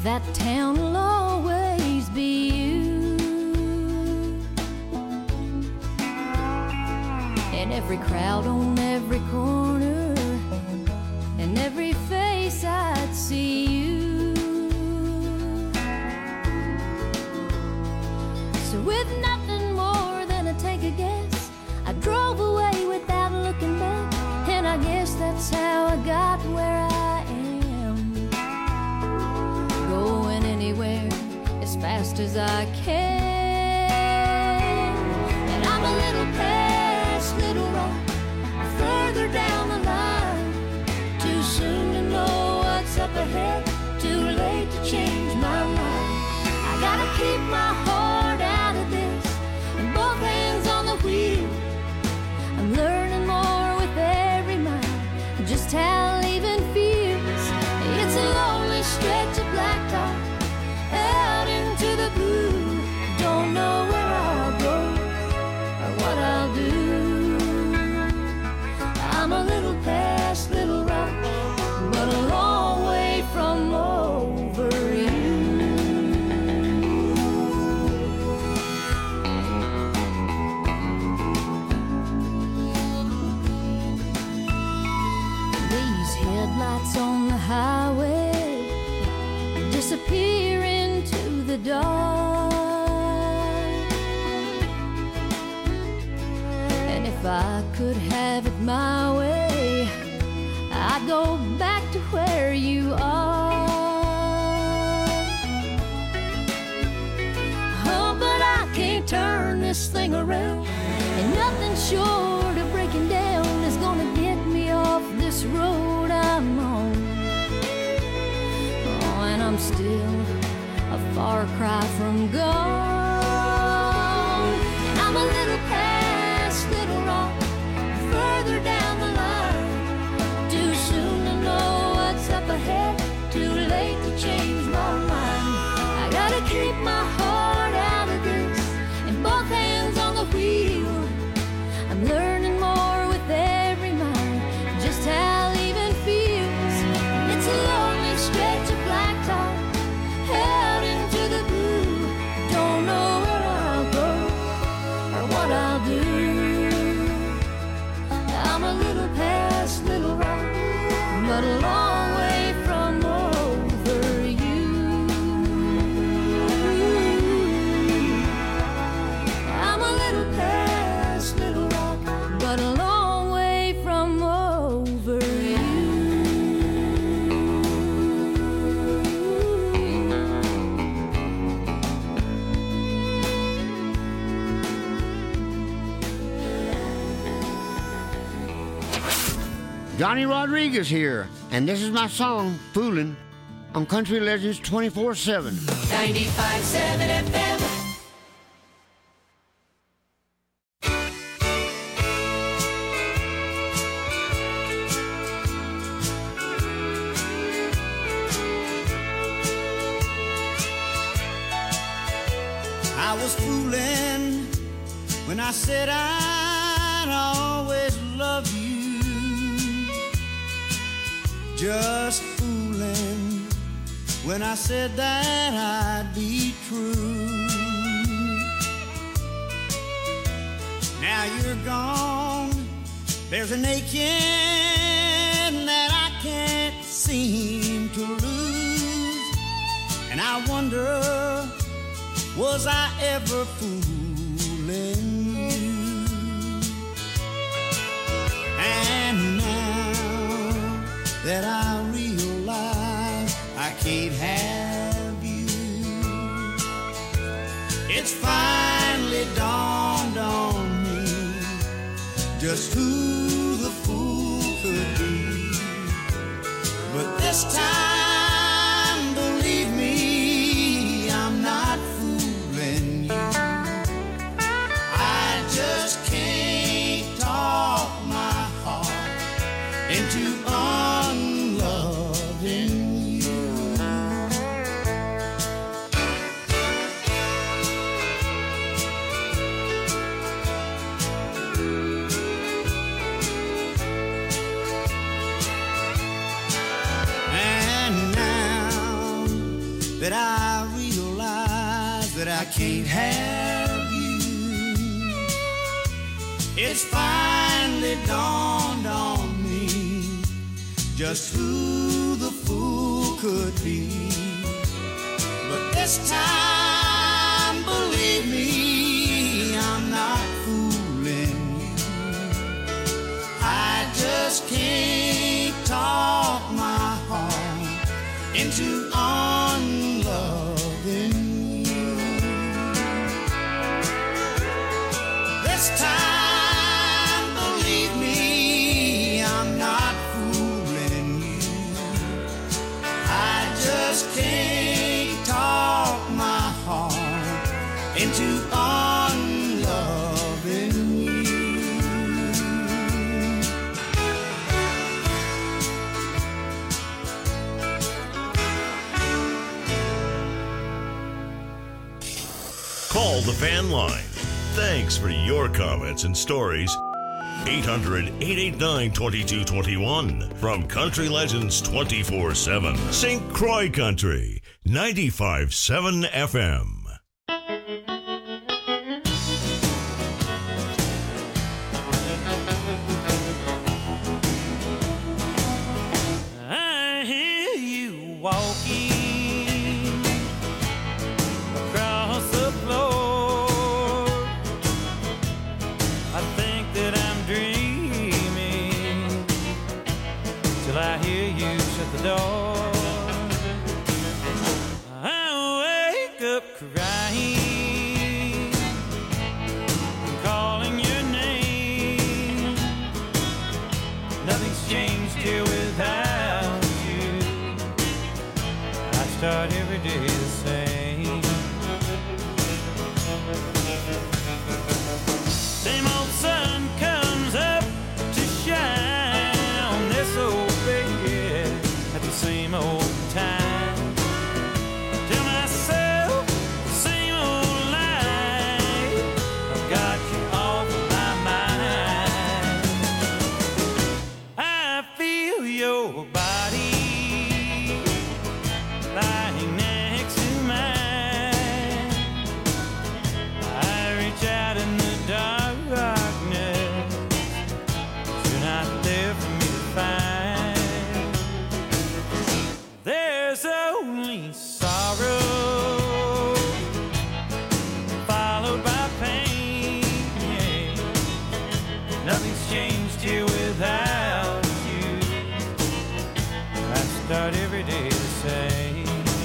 that town will always be you. And every crowd on every corner, and every face I'd see you. So with nothing more than a take a guess, I drove away without looking back. And I guess that's how I got where I am, going anywhere as fast as I can. And I'm a little past Little Rock, further down the line. Too soon to know what's up ahead, too late to change my mind. I gotta keep my heart out of this and both hands on the wheel. I'm learning more with every mile, just how leaving feels. It's a lonely stretch of blacktop out into the blue. Don't know where I'll go or what I'll do. I'm a little past Little Rock, but a long way from over you. These headlights on the highway disappear into the dark. And if I could have it my way, I'd go back to where you are. Oh, but I can't turn this thing around, and nothing short of breaking down is gonna get me off this road I'm on. Oh, and I'm still a far cry from gone. And I'm a little past Little Rock, further down the line. Too soon to know what's up ahead, too late to change my mind. I gotta keep my heart out of this and both hands on the wheel. I'm learning more with every mile, just how leaving feels. It's a lonely stretch of blacktop out into the blue. Don't know where I'll go or what I'll do. I'm a little past Little Rock, but a long way from over you. I'm a little past Little Rock, but a long way from over you. Johnny Rodriguez here, and this is my song, Foolin', on Country Legends 24/7. 95.7 FM. I was fooling when I said I'd always love you. Just fooling when I said that I'd be true. Now you're gone, there's an aching that I can't seem to lose. And I wonder, was I ever fooling you? And now that I realize I can't have you, it's finally dawned on me just who the fool could be. But this time, believe me, I'm not fooling you. I just can't talk my heart into unloving you. that I realize that I can't have you. It's finally dawned on me just who the fool could be. But this time, believe me, I'm not fooling you. I just can't talk my heart into unloving you. This time, believe me, I'm not fooling you. I just can't talk my heart into unloving you. Call the fan line. Thanks for your comments and stories. 800-889-2221 from Country Legends 24/7. St. Croix Country 95.7 FM. I hear you walking across the floor. I think that I'm dreaming till I hear you shut the door. I wake up crying, calling your name. Nothing's changed here without you. I start every day the same. Same old sun comes up to shine on this old bed at the same old time. Tell myself the same old lie. I've got you off my mind. I feel your body lying next to mine. I reach out in the darkness. You're not there for me to find. There's only sorrow followed by pain. Nothing's changed here without you. I start every day the same.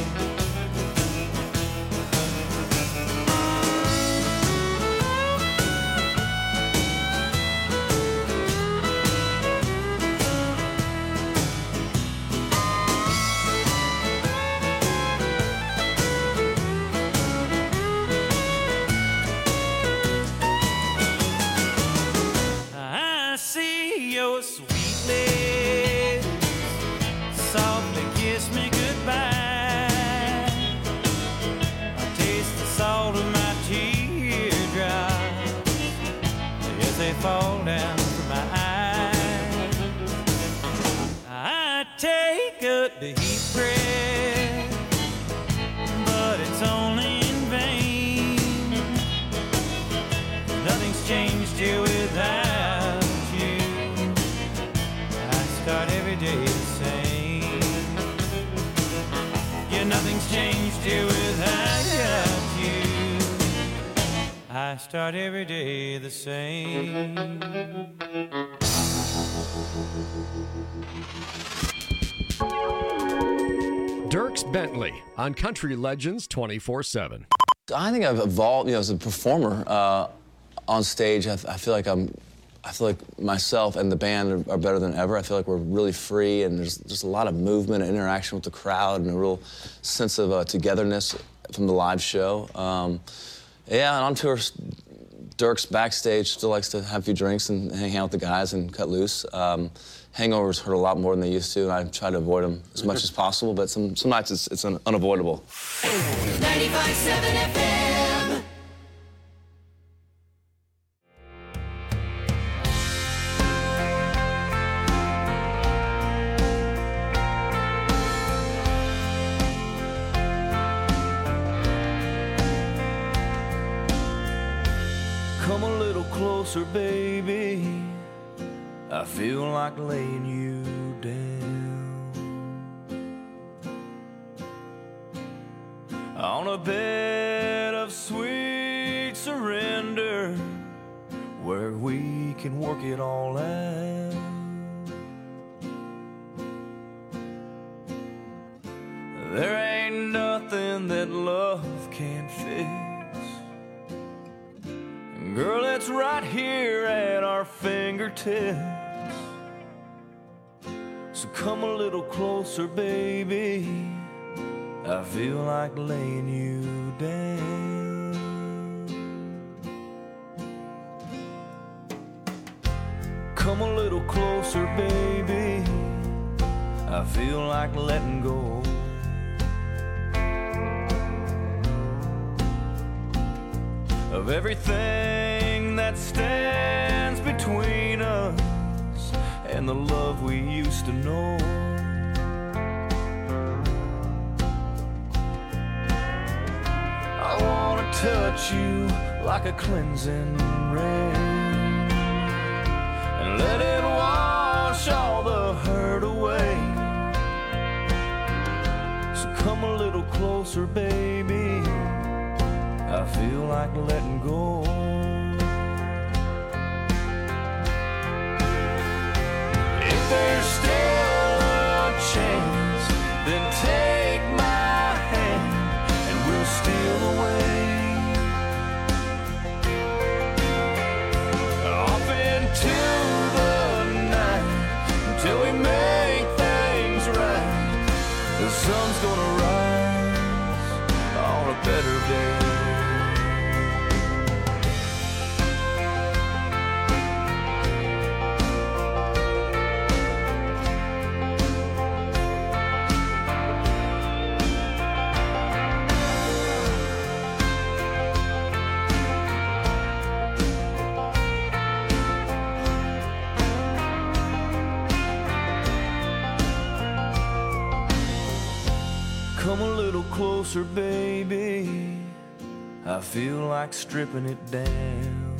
I see your sweet lips softly kiss me goodbye. I taste the salt of my teardrops as they fall down from my eyes. I take a deep breath, but it's only in vain. Nothing's changed here without you. I start every day the same. Yeah, nothing's changed here without you. I start every day the same. Dierks Bentley on Country Legends 24/7. I think I've evolved, as a performer on stage. I feel like myself and the band are better than ever. I feel like we're really free, and there's just a lot of movement and interaction with the crowd, and a real sense of togetherness from the live show. Yeah, and on tour, Dierks backstage still likes to have a few drinks and hang out with the guys and cut loose. Hangovers hurt a lot more than they used to, and I try to avoid them as much as possible, but some nights it's unavoidable. 95.7 FM. Come a little closer, baby. I feel like laying you down on a bed of sweet surrender where we can work it all out. There ain't nothing that love can't fix. Girl, it's right here at our fingertips. So come a little closer, baby. I feel like laying you down. Come a little closer, baby. I feel like letting go. Of everything that stands between us and the love we used to know. I wanna touch you like a cleansing rain and let it wash all the hurt away. So come a little closer, baby. I feel like letting go. If there's still a chance, then take my hand and we'll steal away off into the night until we make things right. The sun's gonna rise on a better day. Come a little closer, baby. I feel like stripping it down.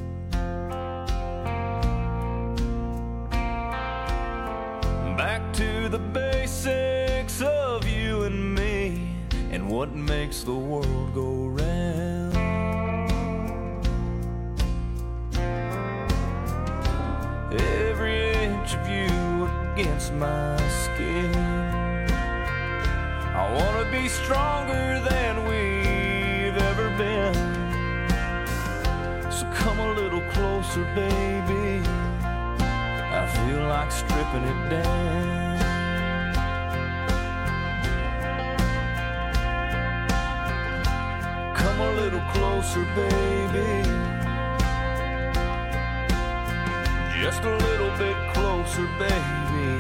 Back to the basics of you and me and what makes the world go round. Every inch of you against my skin. I wanna be stronger than we've ever been. So come a little closer, baby. I feel like stripping it down. Come a little closer, baby. Just a little bit closer, baby.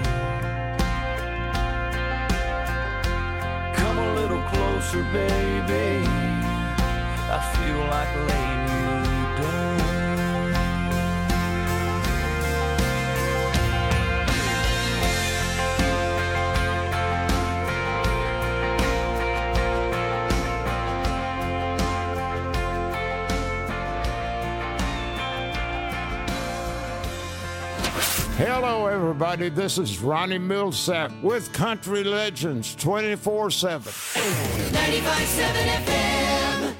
A little closer, baby. I feel like laying you down. Hello, everybody. This is Ronnie Millsap with Country Legends 24/7. 95.7 FM.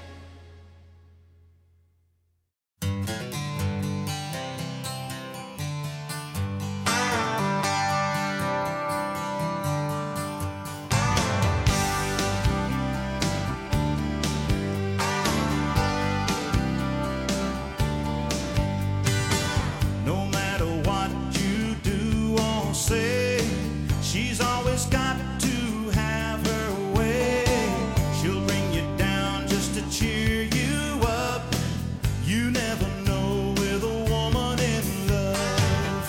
She's always got to have her way. She'll bring you down just to cheer you up. You never know with a woman in love.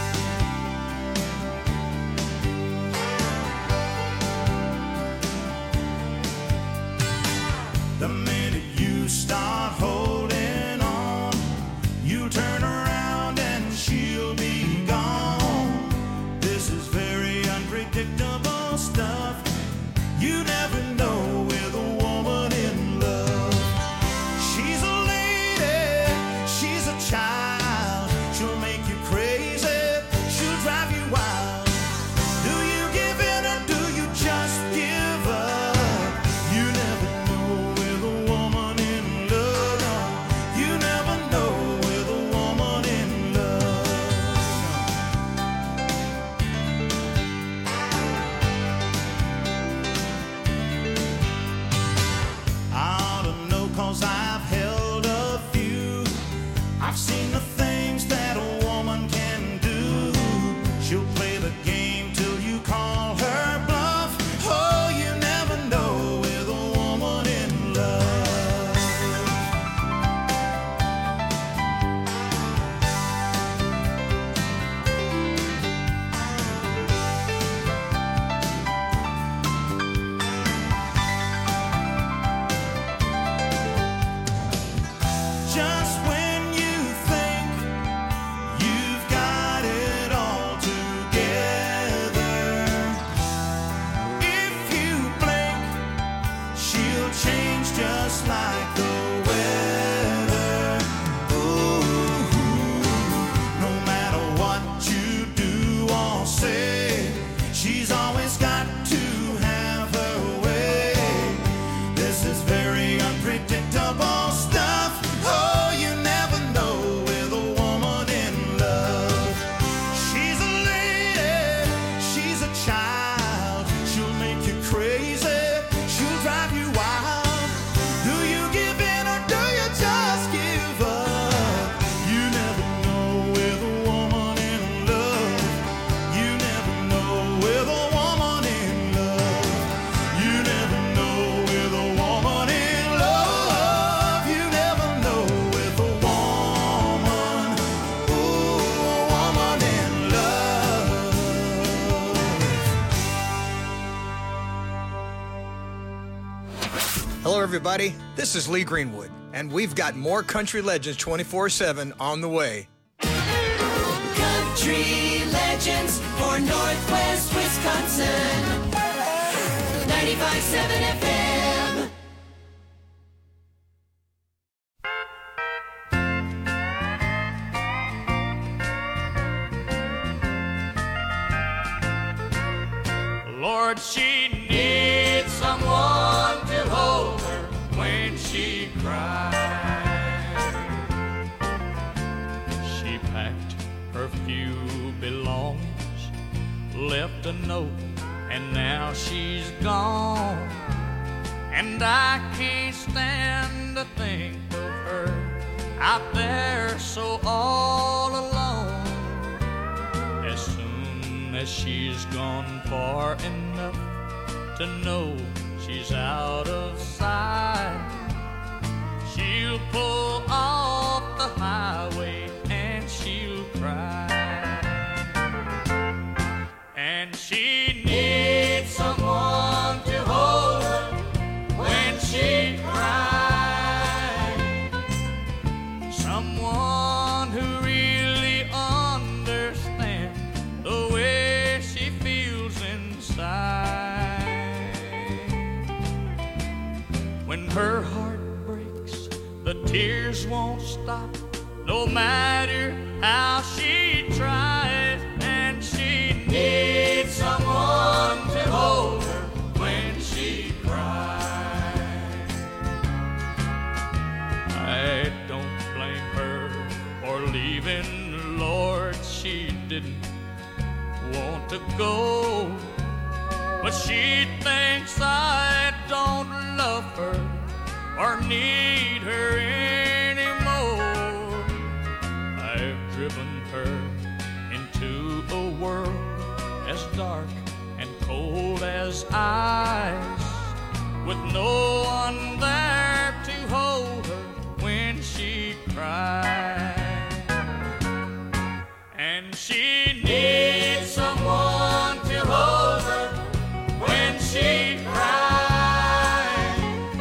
The minute you start holding on, you turn around and she'll be gone. This is very unpredictable stuff. You never know with a woman in love. She's a lady, she Hello, everybody. This is Lee Greenwood, and we've got more Country Legends 24/7 on the way. Country Legends for Northwest Wisconsin. 95.7 FM. Lord, she needs someone to hold her when she cries. She packed her few belongings, left a note, and now she's gone. And I can't stand to think of her out there so all alone. As soon as she's gone far enough to know she's out of sight, she'll pull off the highway and she'll cry. And she needs someone to hold her when she cries. Someone who really understands the way she feels inside. When her heart breaks, the tears won't stop, no matter how she tries. And she needs someone to hold her when she cries. I don't blame her for leaving, Lord, she didn't want to go, but she thinks I don't love her or need her anymore. I've driven her into a world as dark and cold as ice, with no one there to hold her when she cries. And she needs someone to hold her when she cries.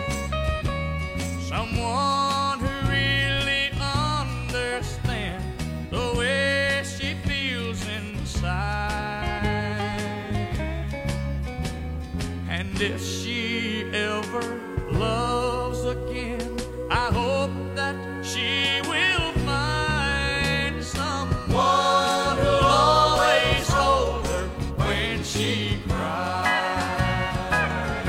Someone who really understands the way she feels inside. And if she ever loves again, I hope that she will find someone who'll always hold her when she cries.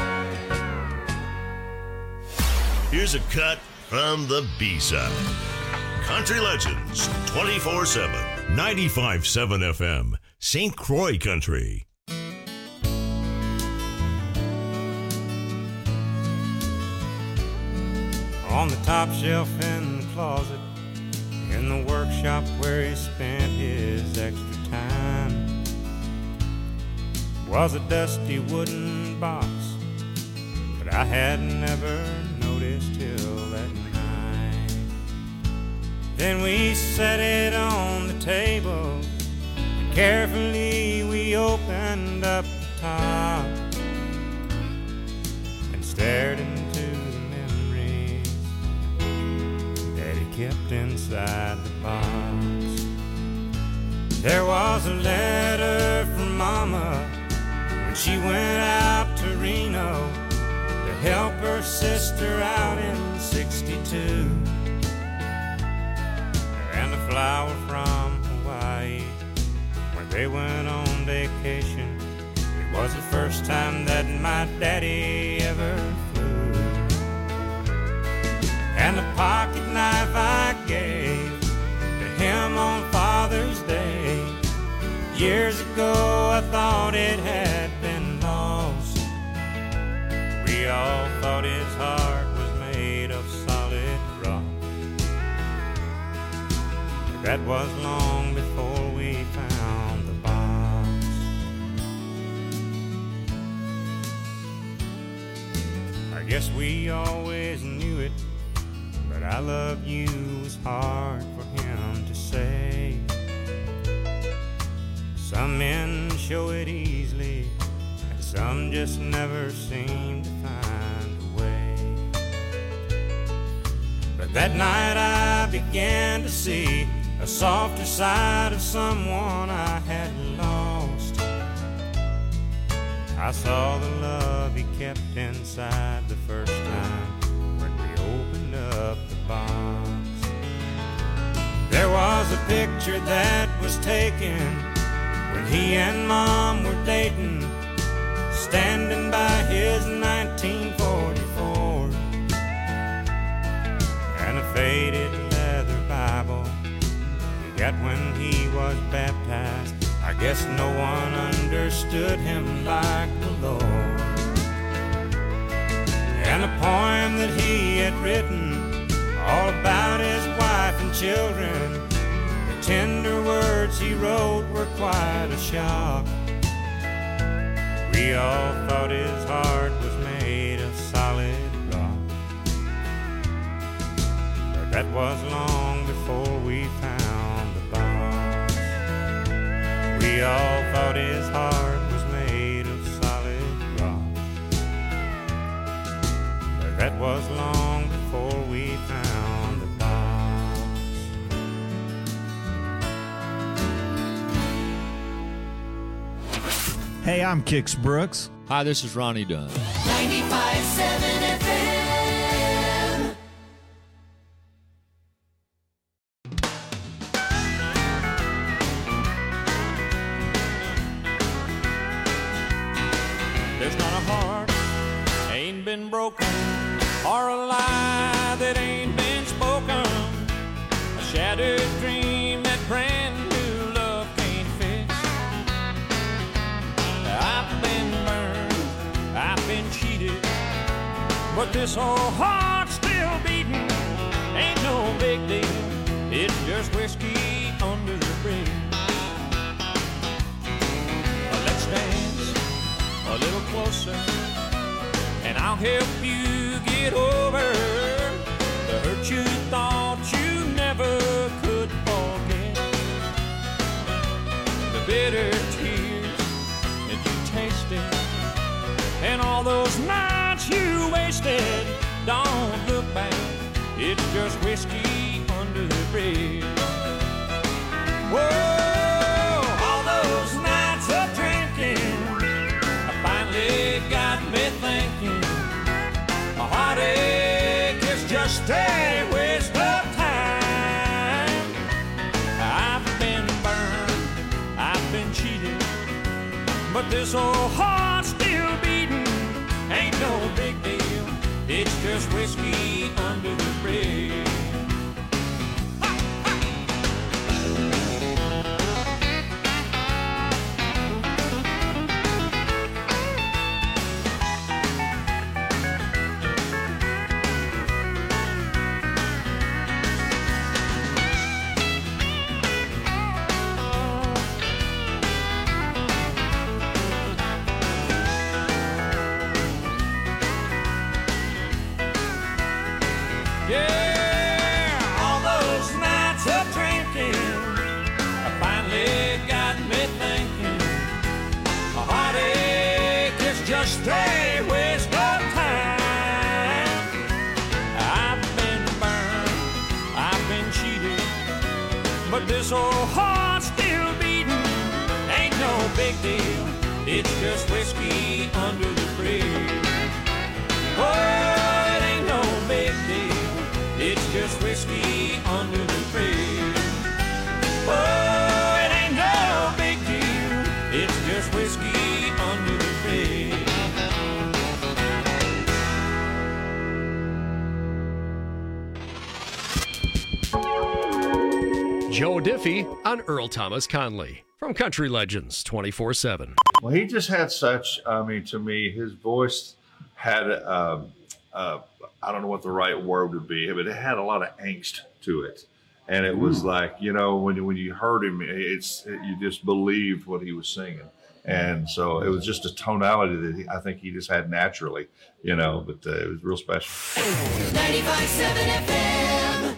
Here's a cut from the B-side. Country Legends, 24/7, 95.7 FM, St. Croix Country. On the top shelf in the closet, in the workshop where he spent his extra time, was a dusty wooden box that I had never noticed till that night. Then we set it on the table, and carefully we opened up the top and stared into the memories that he kept inside the box. There was a letter from Mama when she went out to Reno to help her sister out in '62, and a flower from Hawaii when they went on vacation. It was the first time that my daddy ever flew. And the pocket knife I gave to him on Father's Day. Years ago I thought it had been lost. We all thought his heart was made of solid rock. But that was long before we found the box. I guess we always knew it, but I love you was hard for him to say. Some men show it easily, and some just never seem to find a way. That night I began to see a softer side of someone I had lost. I saw the love he kept inside the first time when we opened up the box. There was a picture that was taken when he and Mom were dating, standing by his 1944, and a faded leather Bible he got when he was baptized. I guess no one understood him like the Lord. And a poem that he had written all about his wife and children. The tender words he wrote were quite a shock. We all thought his heart was made of solid rock, but that was long before we found the box. We all thought his heart was made of solid rock, but that was long before we found the box. Hey, I'm Kix Brooks. Hi, this is Ronnie Dunn. 95.7 FM. There's not a heart ain't been broken, or a lie that ain't been spoken, a shattered dream that brand new love can't fix. I've been burned, I've been cheated, but this old heart's still beating. Ain't no big deal, it's just whiskey under the bridge. Let's dance a little closer, and I'll help you get over the hurt you thought you never could forget, the bitter tears that you tasted, and all those nights you wasted. Don't look back, it's just whiskey under the bridge. Whoa, all those nights of drinking finally got me thinking, a heartache is just a waste of time. I've been burned, I've been cheated, but this old heart's still beating. Ain't no big deal, it's just whiskey under the bridge. Just a waste of time. I've been burned, I've been cheated, but this old heart's still beating. Ain't no big deal, it's just whiskey under the bridge. Oh, it ain't no big deal, it's just whiskey under the bridge. Oh, it ain't no big deal, it's just whiskey under the bridge. Joe Diffie on Earl Thomas Conley from Country Legends 24/7. Well, he just had such, I mean, to me, his voice had, I don't know what the right word would be, but it had a lot of angst to it. And it was like, you know, when you heard him, you just believed what he was singing. And so it was just a tonality that I think he just had naturally, you know, but it was real special. 95.7 FM.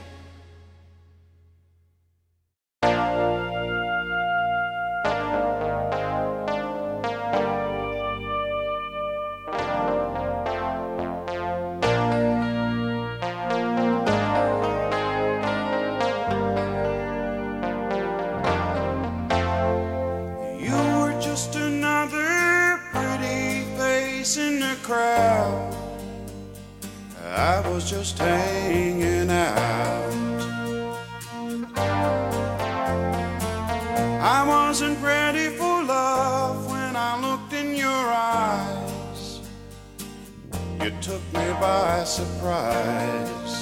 I was just hanging out. I wasn't ready for love when I looked in your eyes. You took me by surprise.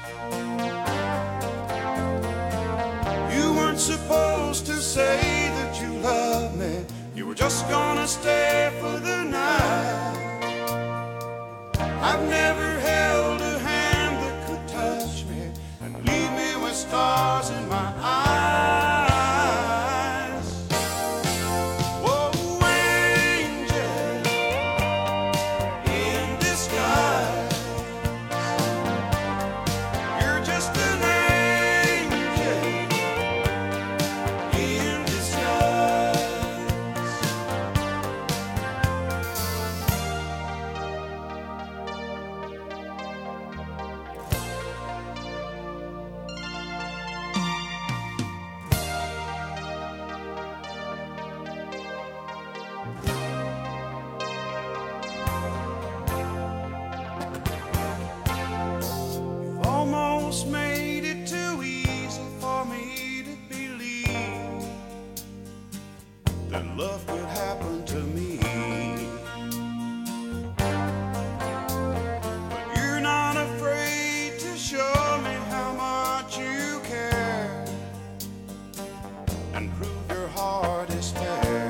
You weren't supposed to say that you loved me. You were just gonna stay for the night. I've never held a hand that could touch me and leave me with stars in my eyes. Oh, angel in disguise, you're just an angel in disguise. Almost made it too easy for me to believe that love could happen to me. But you're not afraid to show me how much you care and prove your heart is fair.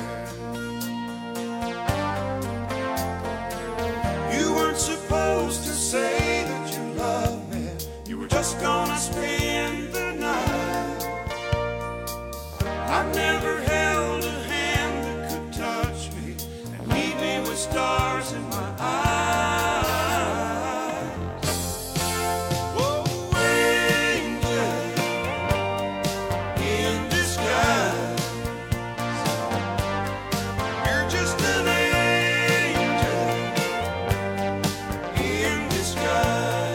You weren't supposed to say that you love me. You were just gonna spend the night. I've never held a hand that could touch me and leave me with stars in my eyes. Oh, angel in disguise, you're just an angel in disguise.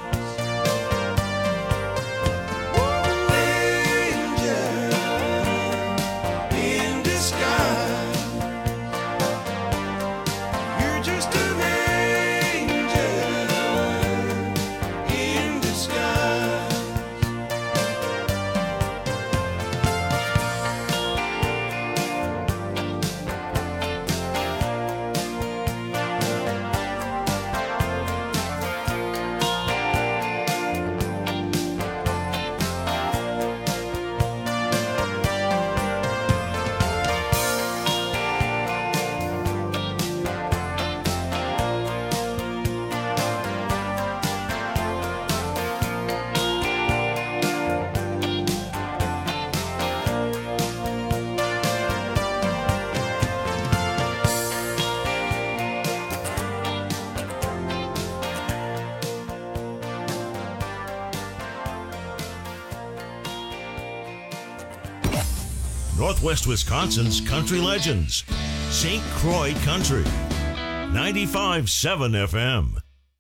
Northwest Wisconsin's Country Legends, St. Croix Country, 95.7 FM.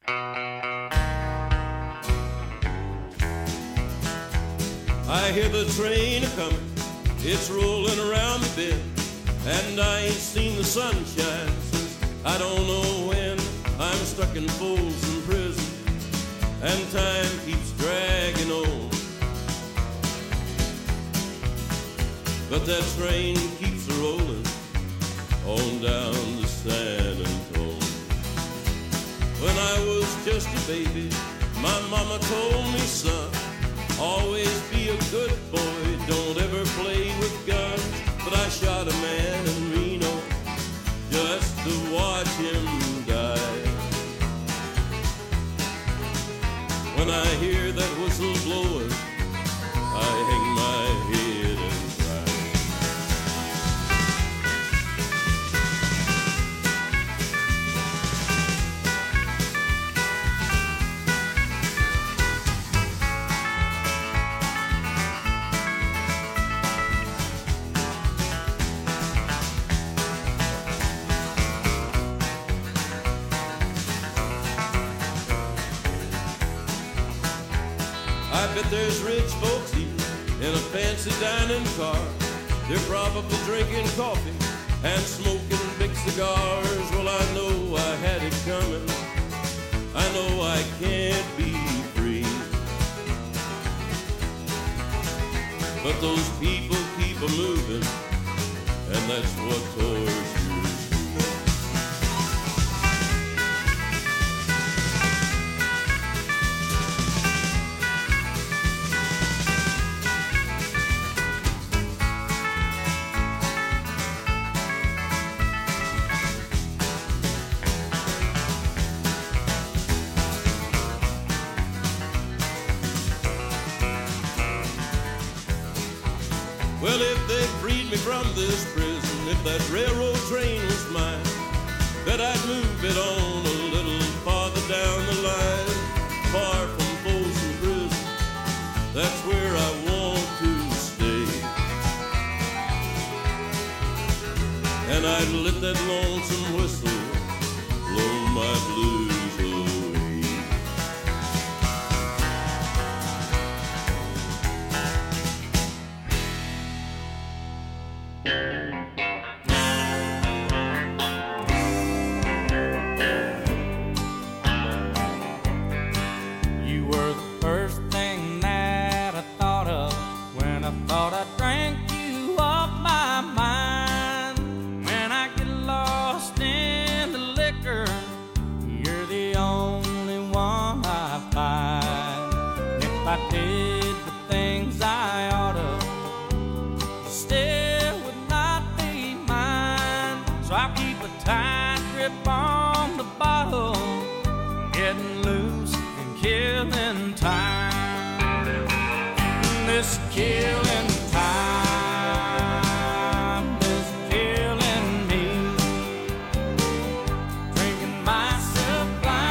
I hear the train a-comin', it's rolling around the bend, and I ain't seen the sunshine since I don't know when. I'm stuck in Folsom Prison, and time keeps dragging on. But that train keeps rolling on down to San Antonio. When I was just a baby, my mama told me, son, always be a good boy, don't ever play with guns. But I shot a man in Reno just to watch him die. When I hear that whistle blowing, I hang my head and cry. I bet there's rich folks eating in a fancy dining car. They're probably drinking coffee and smoking big cigars. Well, I know I had it coming. I know I can't but those people keep a moving, and that's what tortures me. Well, if they freed me from this prison, if that railroad train was mine, bet I'd move it on a little farther down the line, far from Folsom Prison. That's where I want to stay. And I'd let that lonesome whistle blow my blues away. You were the first thing that I thought of when I thought I drank you off my mind. When I get lost in the liquor, you're the only one I find. If I did the things I oughta, still would not be mine. So I'll keep a tight grip on the bottle, getting loose and killing time. This killing time is killing me. Drinking myself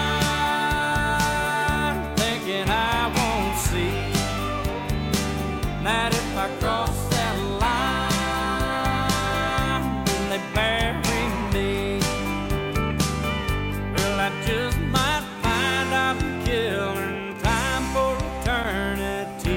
blind, thinking I won't see that if I cross that line, then they bury me. Well, I just might find I'm killing time for eternity.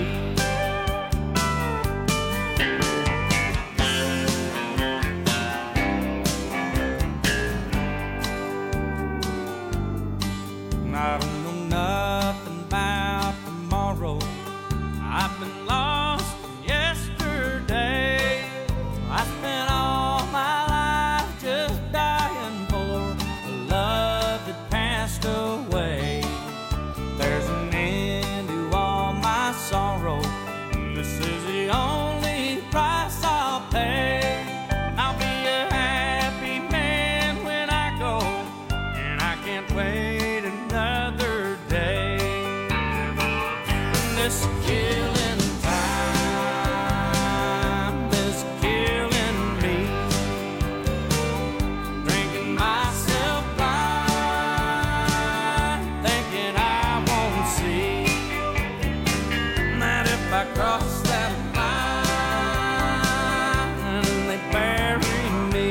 I don't know nothing about tomorrow. I've been lost in yesterday. I spent all my life just dying for a love that passed away. There's an end to all my sorrow. This is the only price I'll pay. I'll be a happy man when I go, and I can't wait another day. This killing time is killing me. Drinking myself blind, thinking I won't see that if I cross that line, they bury me.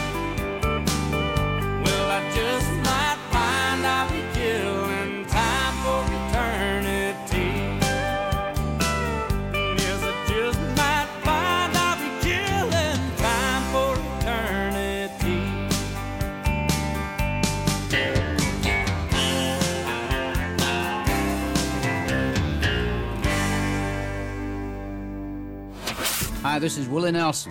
Well, I just might find I'll be killing time for eternity. Yes, I just might find I'll be killing time for eternity. Hi, this is Willie Nelson.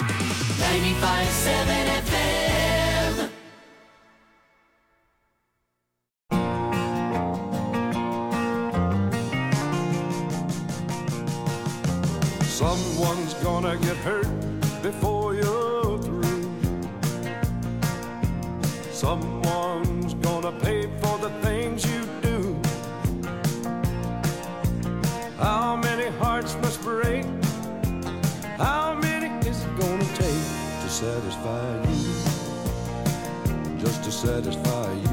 95.7 FM. Someone's gonna get hurt before you're through. Someone's gonna pay for the things you do. How many hearts must break? How many is it gonna take to satisfy you? Just to satisfy you.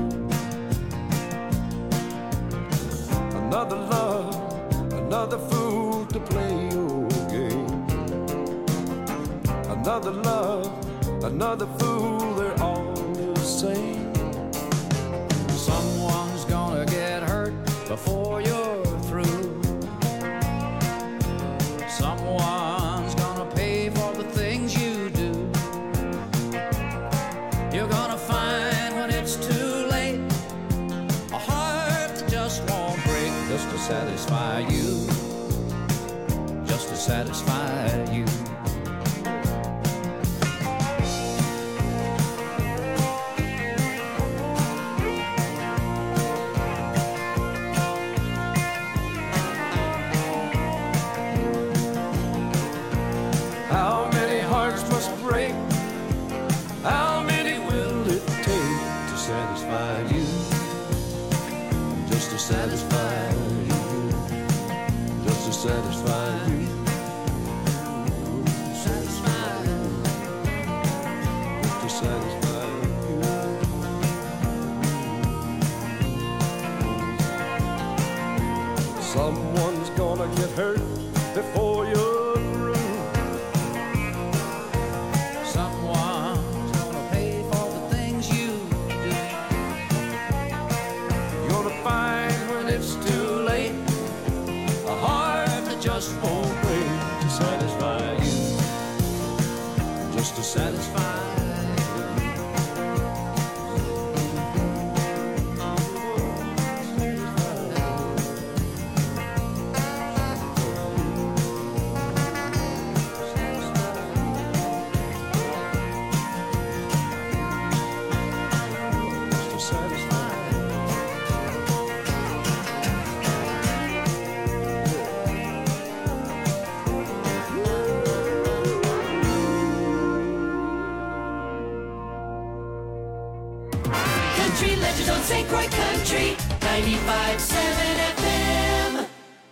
Another love, another fool to play your game. Another love, another fool, they're all the same. Someone's gonna get hurt before you're through. Someone's gonna pay for the things you do. You're gonna find when it's too late a heart that just won't break, just to satisfy you, just to to satisfy you. How many hearts must break? How many will it take to satisfy you? Just to satisfy you. Just to satisfy you. Satisfy you. Just to satisfy you. Someone's gonna get hurt before you're just won't break to satisfy you, just to satisfy Country Legends on St. Croix Country 95.7 FM.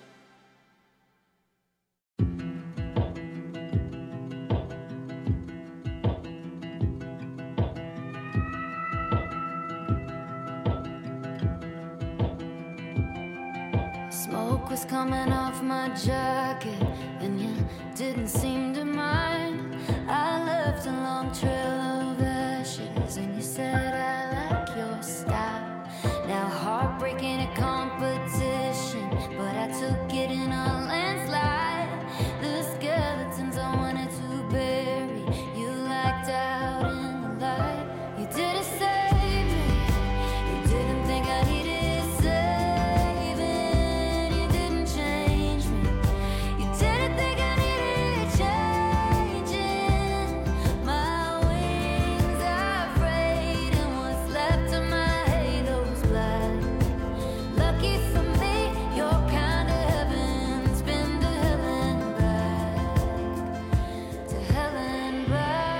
Smoke was coming off my jacket, and you didn't seem to mind. I left a long trail of ashes, and you said I like your style. Now heartbreaking a competition, but I took it in a landslide. The skeletons I wanted to bury, you lacked out in the light. You didn't save me, you didn't think I needed saving. You didn't change me, you didn't think I needed changing. My wings are frayed, and what's left of my halo's black. Lucky for me, your kind of heaven's been to hell and back, to hell and back.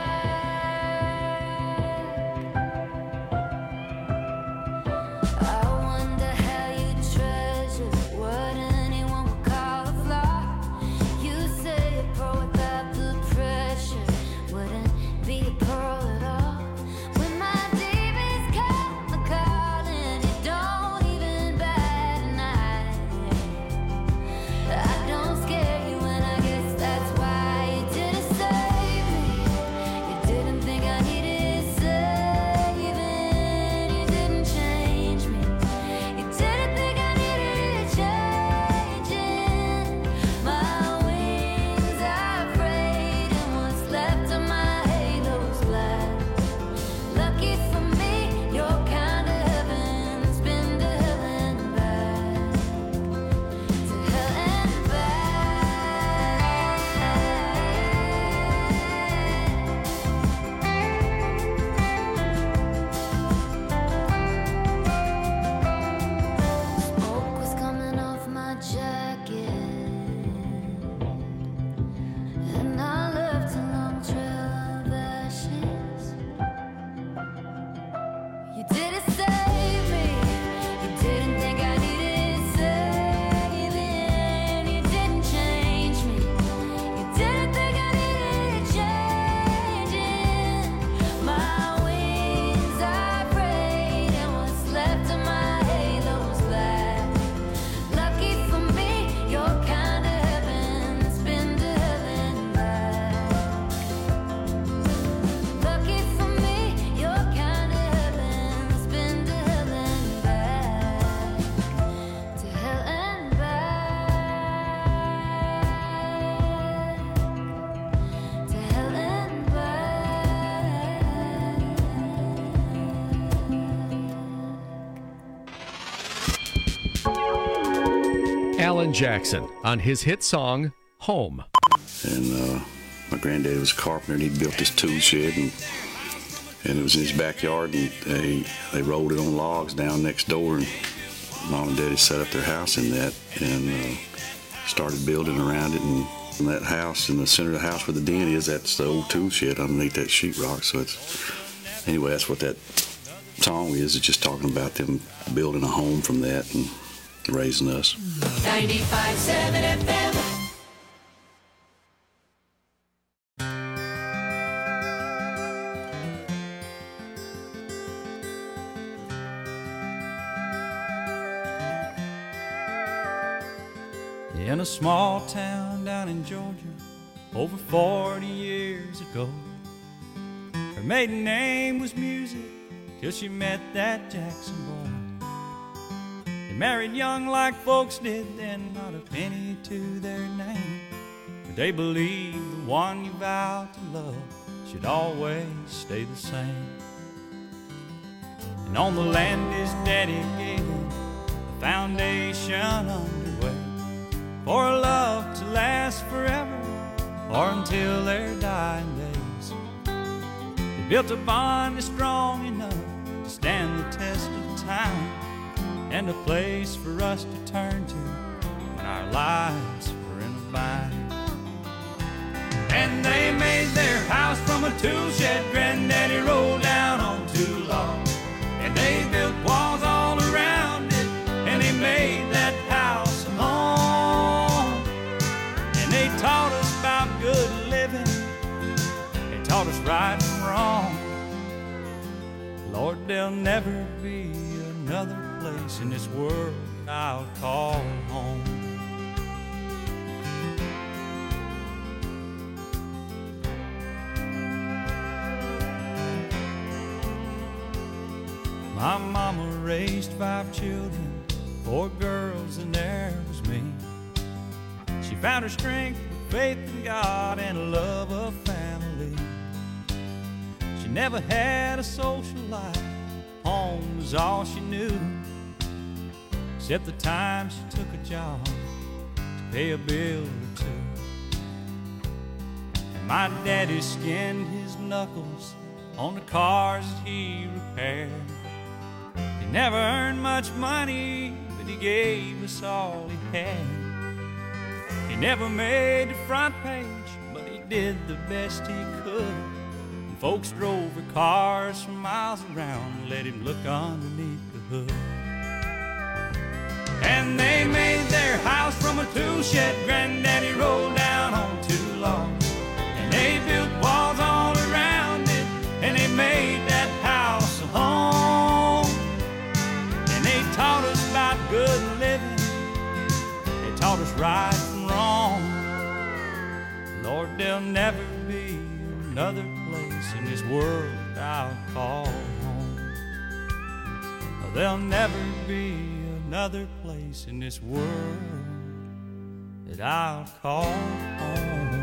I wonder how you treasure what anyone would call a flaw. You say a pearl without the pressure wouldn't be a pearl at all. When my demons come a calling, you don't even bat an eye. I don't scare you, and I guess that's why you didn't save me. You didn't think I needed saving. You didn't change me, you didn't think I needed changing. My wings are frayed, and what's left of my halo's black. Lucky for me, your kind of heaven's been to hell and back, to hell and back. Smoke was coming off my jacket, and I left a long trail of ashes. You didn't save me, you didn't think I needed saving. You didn't change me, you didn't think I needed changing. My wings are frayed, and what's left of my halo's black. Lucky for me, your kind of heaven's been to hell and back. Lucky for me, your kind of heaven's been to hell and back, to hell and back, to hell and Alan Jackson on his hit song, Home. And my granddaddy was a carpenter, and he built this tool shed, and it was in his backyard, and they rolled it on logs down next door, and Mom and Daddy set up their house in that and started building around it. And in that house, in the center of the house where the den is, that's the old tool shed underneath that sheetrock. So anyway, that's what that song is. It's just talking about them building a home from that and raising us. 95.7 FM. In a small town down in Georgia, over 40 years ago, her maiden name was Music till she met that Jackson boy. They married young like folks did then, not a penny to their name, but they believed the one you vowed to love should always stay the same. And on the land his daddy gave him, the foundation underway for a love to last forever or until their dying days. They built a bond that's strong enough to stand the test of time, and a place for us to turn to when our lives were in a bind. And they made their house from a tool shed Granddaddy rolled down on 2 logs, and they built walls all around it, and they made that house a home. And they taught us about good living, they taught us right from wrong. Lord, there'll never be another place in this world I'll call home. My mama raised 5 children, 4 girls, and there was me. She found her strength with faith in God and a love of family. She never had a social life, home was all she knew, except the time she took a job to pay a bill or 2. And my daddy skinned his knuckles on the cars that he repaired. He never earned much money, but he gave us all he had. He never made the front page, but he did the best he could. And folks drove their cars for miles around and let him look underneath the hood. And they made their house from a tool shed Granddaddy rolled down on 2 logs, and they built walls all around it, and they made that house a home. And they taught us about good living, they taught us right from wrong. Lord, there'll never be another place in this world I'll call home. There'll never be another place in this world that I'll call home.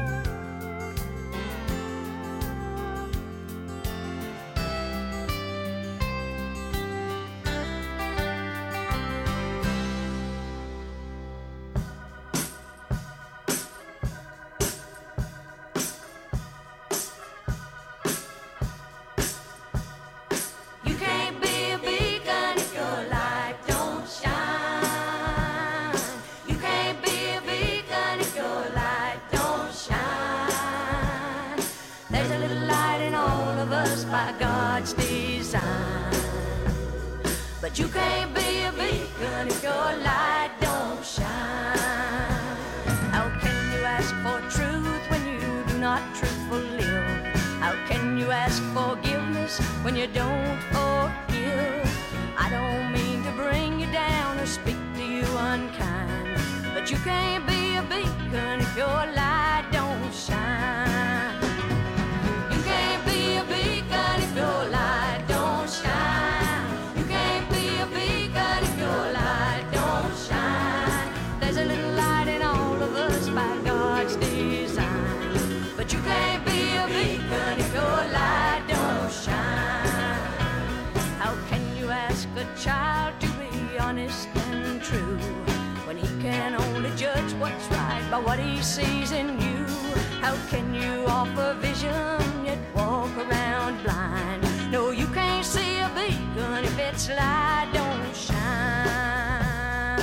But you can't be a beacon if your light don't shine. How can you ask for truth when you do not truthfully live? How can you ask forgiveness when you don't forgive? I don't mean to bring you down or speak to you unkind, but you can't be a beacon if your light don't shine. You can't be a beacon if your light don't shine. There's a little light in all of us by God's design, but you can't be a beacon if your light don't shine. How can you ask a child to be honest and true when he can only judge what's right by what he sees in you? How can you offer vision yet walk around blind? No, you can't see a beacon if its light don't shine.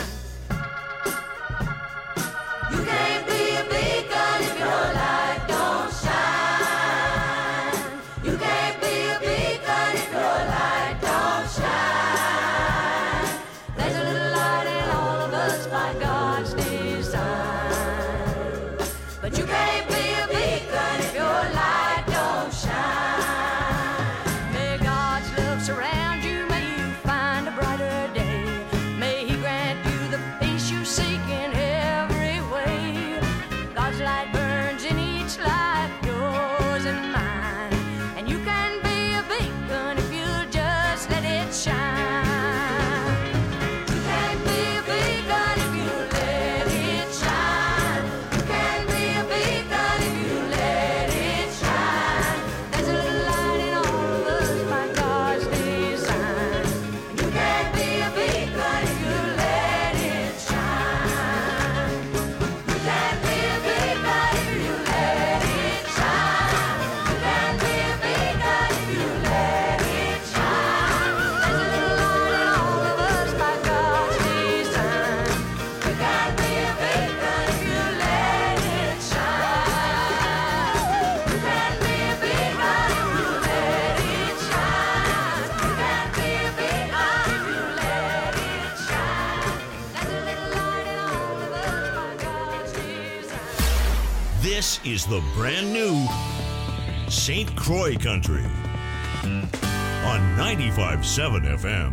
You can't be a beacon if your light don't shine. You can't be a beacon if your light don't shine. There's a little light in all of us by God's design. But you can't be a beacon if your light don't shine. May God's love surround you, may you find a brighter day. May He grant you the peace you seek in every way. God's light burns in each life, yours and mine. And you can be a beacon if you'll just let it shine. You can be a beacon if you let it shine. You can be a beacon if you let it shine. There's a little light in all of us by God's design. And you can be a beacon if you let it shine. You can be a beacon if you let it shine. You can be a beacon if you let it shine. There's a little light in all of us by God's design. You can be a beacon if you let it shine. You can be a beacon if you let it shine. You can be a beacon if you let it shine. There's a little light in all of us by God's design. This is the brand new St. Croix Country on 95.7 FM.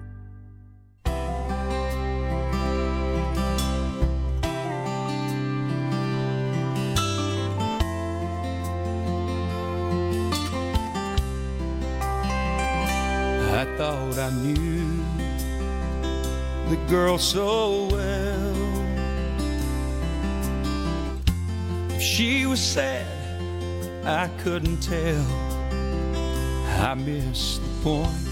I thought I knew the girl so well. If she was sad, I couldn't tell. I missed the point,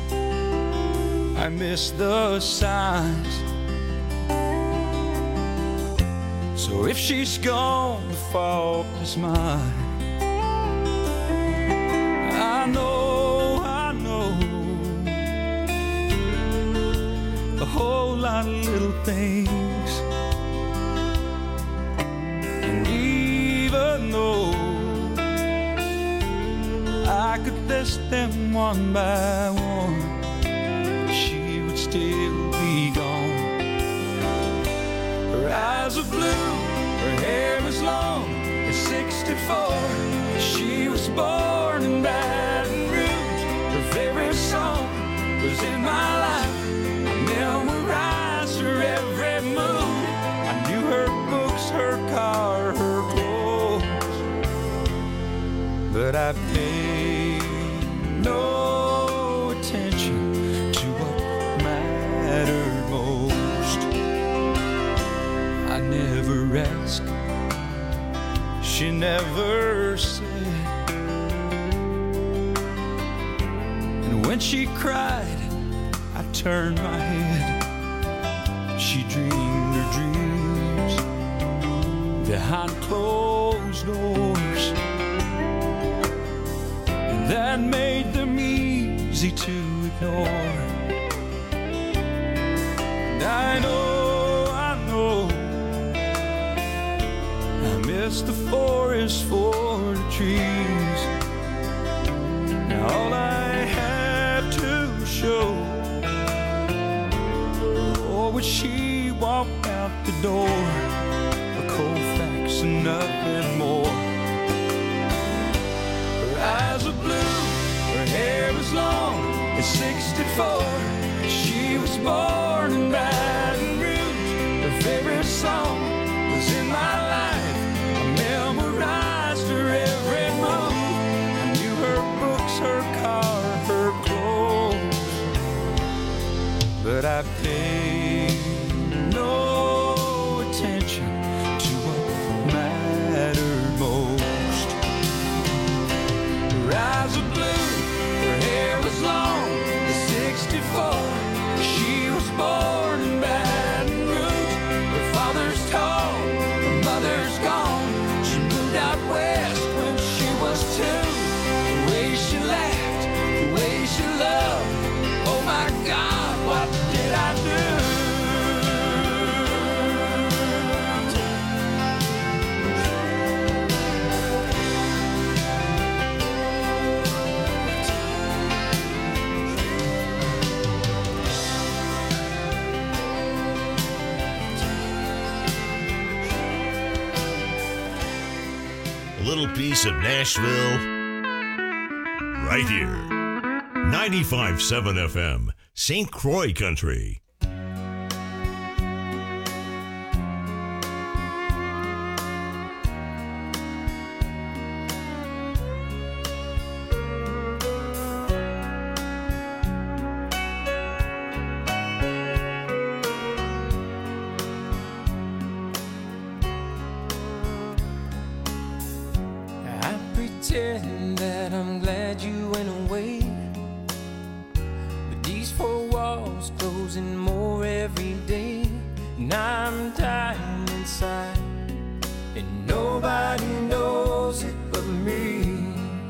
I missed the signs. So if she's gone, the fault is mine. I know a whole lot of little things, and even though I could list them one by one, she would still be gone. Her eyes are blue, her hair is long, at 64 she was born in Baton Rouge. Her favorite song was In My Life. Memorized her every move. I knew her books, her car, her clothes, but I paid no attention to what mattered most. I never asked, she never said, and when she cried, I turned my head. She dreamed her dreams behind closed doors, and that made them easy to ignore. And I know I miss the forest for the trees. Now all I have to show, when she walked out the door, a cold fax and nothing more. Her eyes are blue, her hair is long, at 64 she was born in Baton Rouge. Her favorite song was In My Life. I memorized her every move. I knew her books, her car, her clothes, but I paid no attention to what mattered most. Her eyes were blue, her hair was long, at 64 she was born in Baton Rouge. Her father's tall, her mother's gone. She moved out little piece of Nashville right here. 95.7 FM, St. Croix Country. Pretend that I'm glad you went away, but these four walls closing more every day, and I'm dying inside, and nobody knows it but me.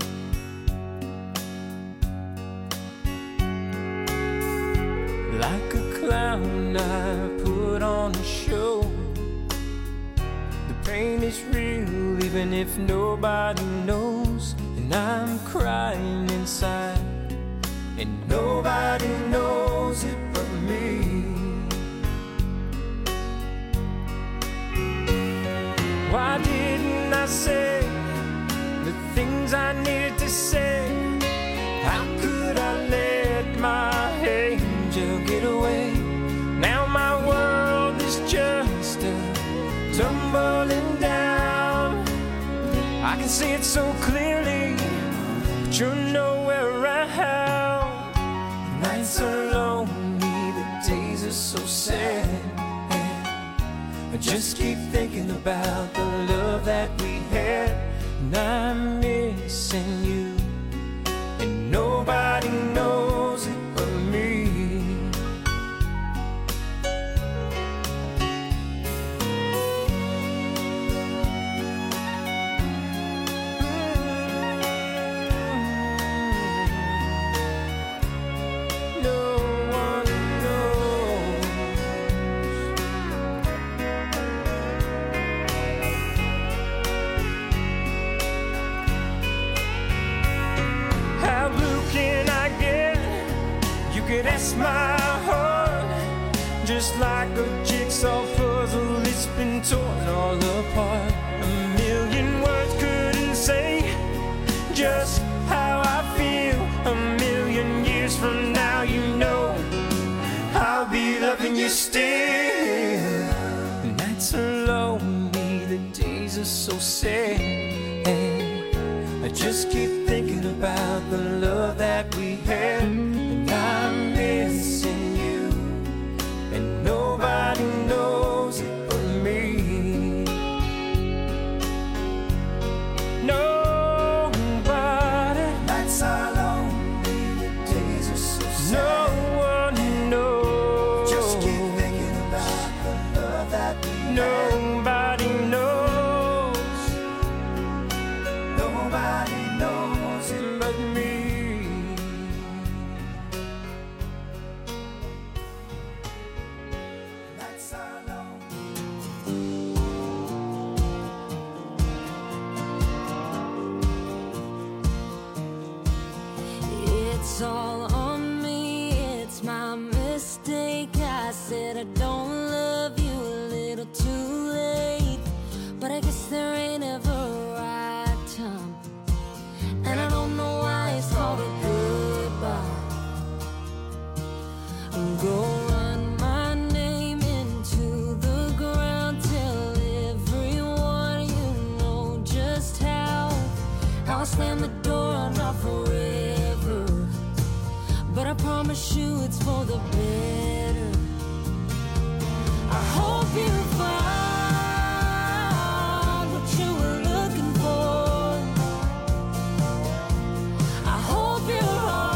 Like a clown, I put on a show. The pain is real, even if nobody knows. And I'm crying inside, and nobody knows it but me. Why didn't I say the things I needed to say? How could I let my angel get away? Now my world is just a tumbling down. I can see it so clearly, but you're nowhere around. The nights are lonely, the days are so sad, and I just keep thinking about the love that we had, and I'm missing you, and nobody knows it but me. That's my heart, just like a jigsaw puzzle. It's been torn all apart. A million words couldn't say just how I feel. A million years from now, you know I'll be loving you still. The nights are lonely, the days are so sad, and I just keep thinking about the love that we had. I'm missing you, and nobody knows it but me. Nobody. Nights are lonely, the days are so sad. No one knows. Just keep thinking about the love that we had. Nobody knows. Nobody knows it but me. It's all on me, it's my mistake. I said I don't love you a little too late, but I guess there ain't ever a right time, and I don't know why it's called a goodbye. Go run my name into the ground, tell everyone you know just how I slam the door on our forever, but I promise you it's for the better. I hope you found what you were looking for. I hope your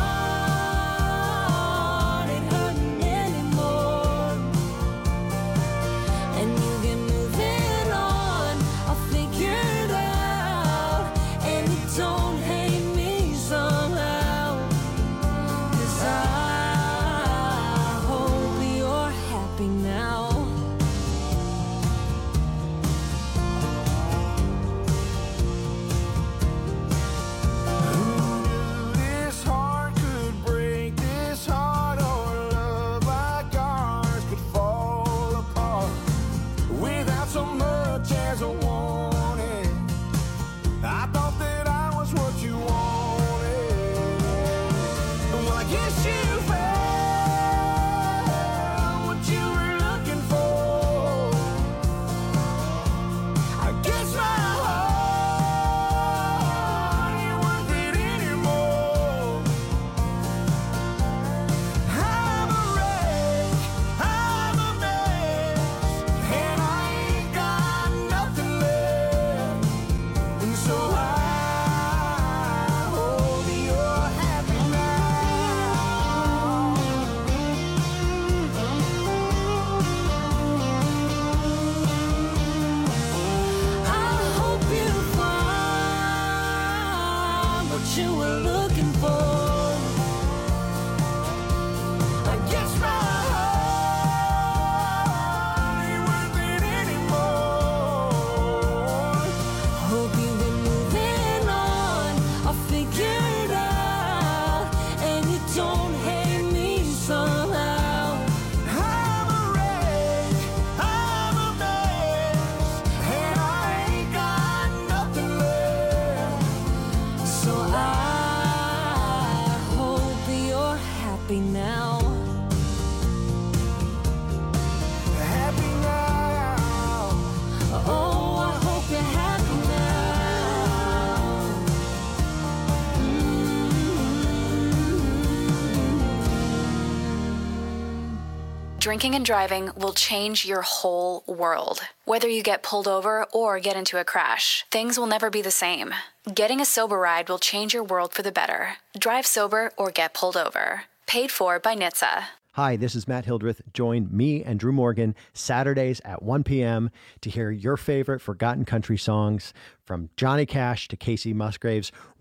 heart ain't hurting anymore, and you get moving on. I'll figure it out, and you don't hate me somehow, 'cause I hope Drinking and driving will change your whole world. Whether you get pulled over or get into a crash, things will never be the same. Getting a sober ride will change your world for the better. Drive sober or get pulled over. Paid for by NHTSA. Hi, this is Matt Hildreth. Join me and Drew Morgan Saturdays at 1 p.m. to hear your favorite forgotten country songs from Johnny Cash to Casey Musgraves,